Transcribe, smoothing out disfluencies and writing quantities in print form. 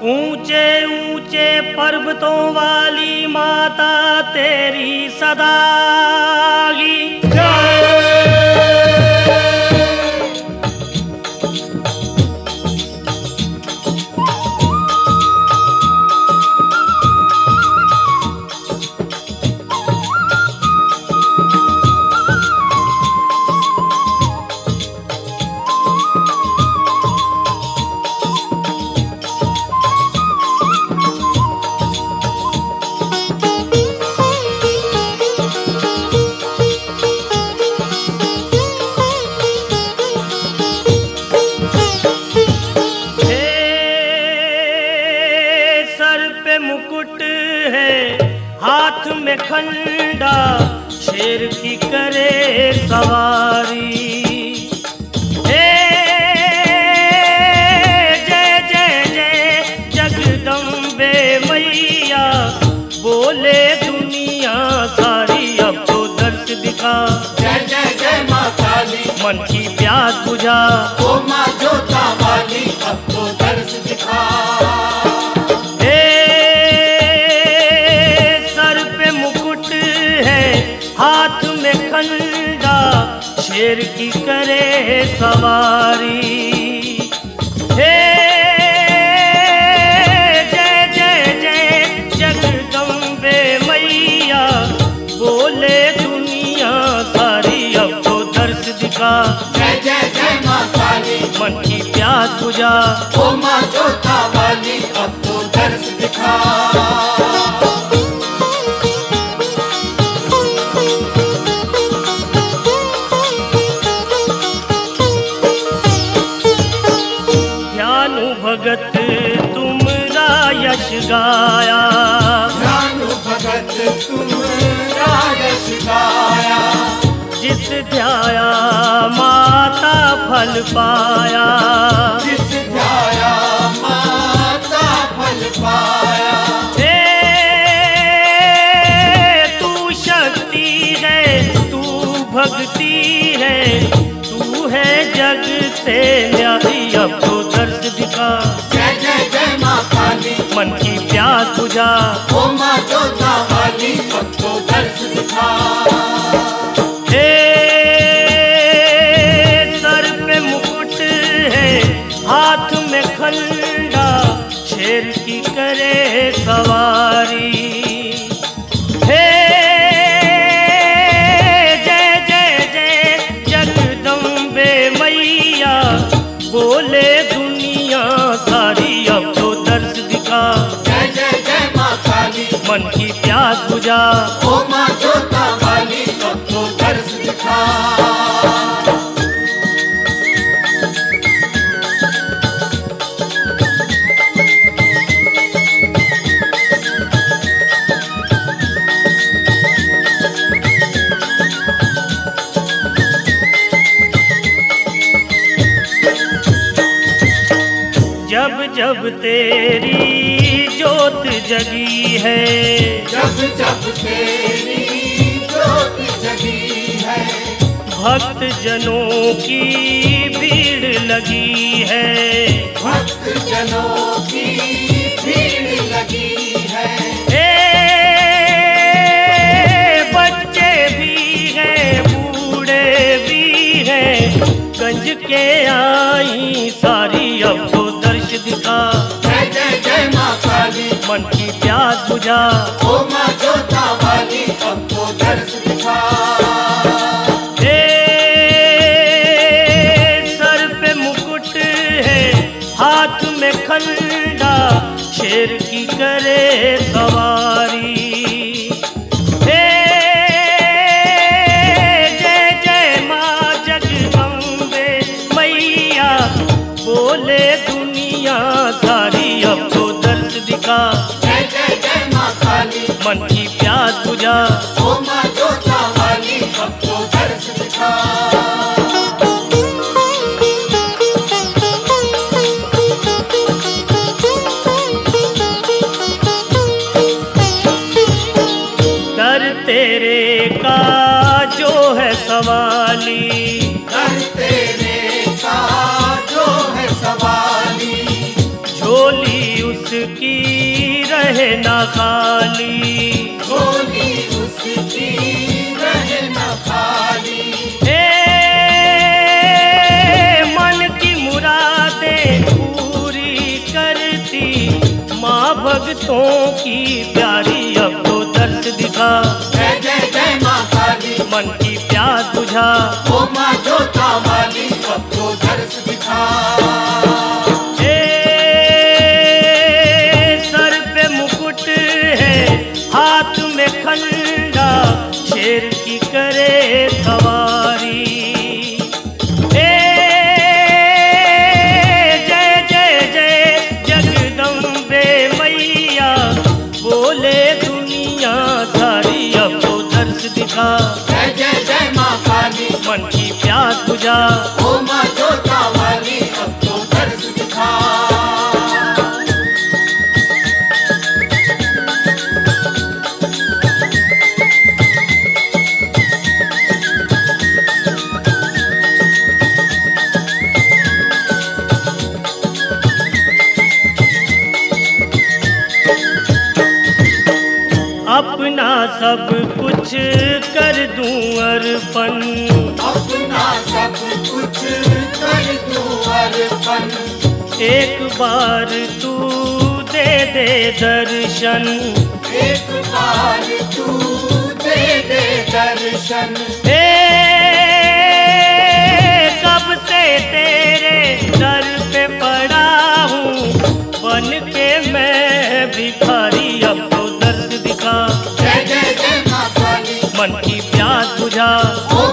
ऊंचे ऊंचे पर्वतों वाली माता तेरी सदागी मुकुट है हाथ में खंडा शेर की करे सवारी। हे जय जय जय जगदम्बे मैया बोले दुनिया सारी अब तो दर्श दिखा। जय जय जय माँ काली मन की प्यास बुझा। ओ माँ जोता वाली अब तो दर्श दिखा। हाथ में खंडा शेर की करे सवारी। हे जय जय जय जगदम्बे मैया बोले दुनिया सारी अब तो दर्श दिखा। जय जय जय माँ काली मन की प्यास बुझा। ओ माँ जोता वाली अब तो दर्श दिखा। भगत तुमरा यश गाया। ज्ञानु भगत तुमरा यश गाया। जिस ध्याया माता फल पाया। जिस ध्याया माता फल पाया। तू शक्ति है तू भक्ति है तू है जग से न्यारी अब तो दर्श दिखा। जय जय जय माँ काली मन की प्यास बुझा। ओ माँ जोता वाली अब तो दर्श दिखा। हे सर पे मुकुट है हाथ में खंडा शेर की करे सवारी। हे जय जय जय जगदम्बे मैया बोले दुनिया सारी अब तो दर्श दिखा। जय जय जय माँ काली मन की प्यास बुझा। ओ माँ जोता वाली अब तो दर्श दिखा। जब जब तेरी जोत जगी है। जब जब तेरी जोत जगी है। भक्त जनों की भीड़ लगी है। भक्त जनों की भीड़ लगी है। बच्चे भी हैं बूढ़े भी हैं गंज के आई सारी अब तो दर्श दिखा। जय जय जय माँ काली मन की प्यास बुझा। ओ माँ जोता वाली अब तो दर्श दिखा। सर पे मुकुट है हाथ में खंडा शेर की करे सवारी। जय जय माँ जगदम्बे मैया बोले दुनिया सारी अब तो दर्श दिखा। जय जय जय माँ काली मन की प्यास बुझा। ओ माँ जोता वाली अब तो दर्श दिखा। दर तेरे का जो है सवाली। दर तेरे का जो है सवाली। झोली उस उसकी रहे ना खाली, झोली उसकी रहे न खाली। मन की मुरादें पूरी करती माँ भक्तों की प्यारी, अब तो दर्द दिखा। जय जय जय माँ काली, मन की प्यास बुझा। ओ माँ जोता वाली, अब तो दर्श दिखा। सर पे मुकुट है, हाथ में खंडा, शेर की करे सवारी। जय जय जय जगदम्बे मैया, बोले दुनिया सारी, अब तो दर्श दिखा। जय जय जय माँ काली, मन की प्यास बुझा। ओ माँ जोता वाली, अब तो दर्श दिखा। अपना सब कुछ कर दूं अर्पण, अपना सब कुछ कर दूं अर्पण। एक बार तू दे दे दर्शन। एक बार तू दे दे दर्शन। कब से तेरे दर पे पड़ा हूँ, बन के मैं भिखारी, अब तो दर्द दिखा। जय जय जय माँ काली, मन की प्यास बुझा। ओ